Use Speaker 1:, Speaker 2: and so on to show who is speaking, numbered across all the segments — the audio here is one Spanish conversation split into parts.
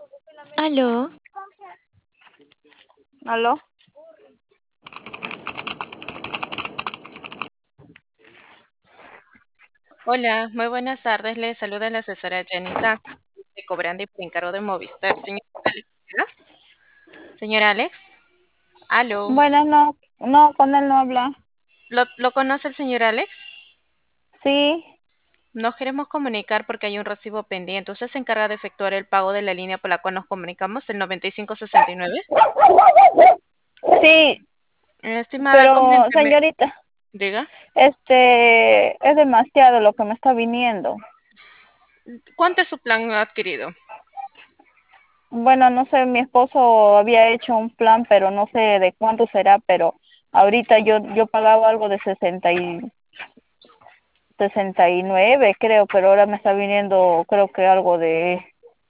Speaker 1: Aló,
Speaker 2: ¿Aló?
Speaker 3: Hola, muy buenas tardes. Le saluda la asesora Janisa de Cobrando y por encargo de Movistar. Señor Alex, ¿verdad? Señor Alex, aló.
Speaker 2: Bueno, no, no, con él no habla.
Speaker 3: ¿Lo conoce el señor Alex?
Speaker 2: Sí,
Speaker 3: Nos queremos comunicar porque hay un recibo pendiente. ¿Usted se encarga de efectuar el pago de la línea por la cual nos comunicamos, el 9569?
Speaker 2: sí,
Speaker 3: Estimada,
Speaker 2: pero
Speaker 3: coménteme.
Speaker 2: señorita,
Speaker 3: Diga,
Speaker 2: es demasiado lo que me está viniendo.
Speaker 3: ¿cuánto es su plan adquirido?
Speaker 2: Bueno, no sé, mi esposo había hecho un plan, pero no sé de cuánto será, pero ahorita yo pagaba algo de 69, creo, pero ahora me está viniendo, creo que algo de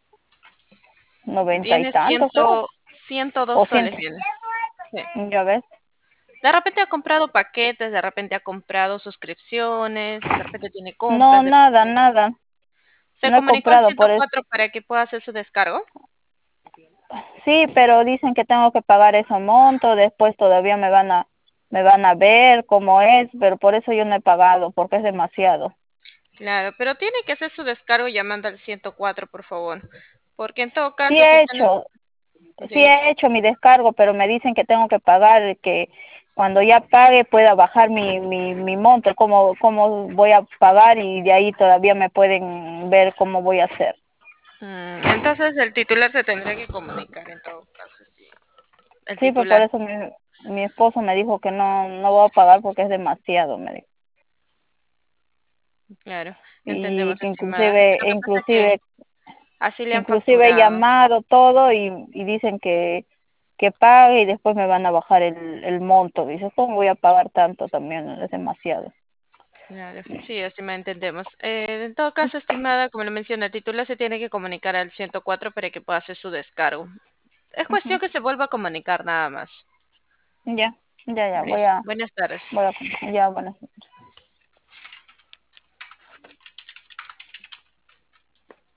Speaker 2: 90 y
Speaker 3: Viene
Speaker 2: tanto, creo,
Speaker 3: 102
Speaker 2: o 100,
Speaker 3: soles, viene. Sí.
Speaker 2: ya ves.
Speaker 3: De repente ha comprado paquetes, de repente ha comprado suscripciones, de repente tiene
Speaker 2: No,
Speaker 3: compras, de
Speaker 2: nada,
Speaker 3: repente...
Speaker 2: nada,
Speaker 3: ¿Se
Speaker 2: no he
Speaker 3: comunicó al
Speaker 2: comprado por eso.
Speaker 3: 104 para que pueda hacer su descargo?
Speaker 2: Sí, pero dicen que tengo que pagar ese monto, después todavía me van a ver cómo es, pero por eso yo no he pagado, porque es demasiado.
Speaker 3: Claro, pero tiene que hacer su descargo llamando al 104, por favor. Porque en todo
Speaker 2: Sí
Speaker 3: caso, si
Speaker 2: he
Speaker 3: usted no...
Speaker 2: hecho, sí
Speaker 3: Diga.
Speaker 2: he hecho mi descargo, pero me dicen que tengo que pagar, que cuando ya pague pueda bajar mi monto, cómo voy a pagar y de ahí todavía me pueden ver cómo voy a hacer.
Speaker 3: Entonces el titular se tendría que comunicar en todo caso, sí. El
Speaker 2: Sí, pues por
Speaker 3: titular,
Speaker 2: eso mi esposo me dijo que no voy a pagar porque es demasiado, me dijo.
Speaker 3: claro.
Speaker 2: Y
Speaker 3: Entendemos,
Speaker 2: que
Speaker 3: estimada. Lo que pasa es que así le han
Speaker 2: inclusive he
Speaker 3: facturado.
Speaker 2: llamado todo y dicen que pague y después me van a bajar el monto. Dice, ¿cómo voy a pagar tanto también? Es demasiado.
Speaker 3: Claro, sí, estimada, entendemos. En todo caso, estimada, como le mencioné, el titular se tiene que comunicar al 104 para que pueda hacer su descargo. Es
Speaker 2: Ujú.
Speaker 3: cuestión que se vuelva a comunicar nada más.
Speaker 2: Ya, ya,
Speaker 3: Listo.
Speaker 2: voy
Speaker 3: Buenas tardes.
Speaker 2: a, ya, bueno.